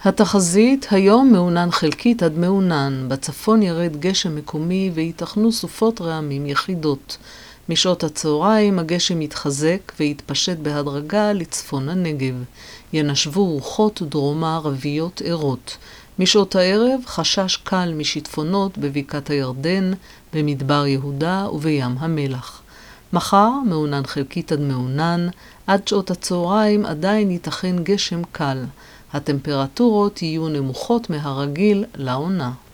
התחזית היום מעונן חלקית עד מעונן. בצפון ירד גשם מקומי ויתכנו סופות רעמים יחידות. משעות הצהריים הגשם יתחזק ויתפשט בהדרגה לצפון הנגב. ינשבו רוחות דרומה ערביות ערות. משעות הערב חשש קל משיטפונות בבקעת הירדן, במדבר יהודה ובים המלח. מחר מעונן חלקית עד מעונן, עד שעות הצהריים עדיין ייתכן גשם קל. הטמפרטורות יהיו נמוכות מהרגיל לעונה.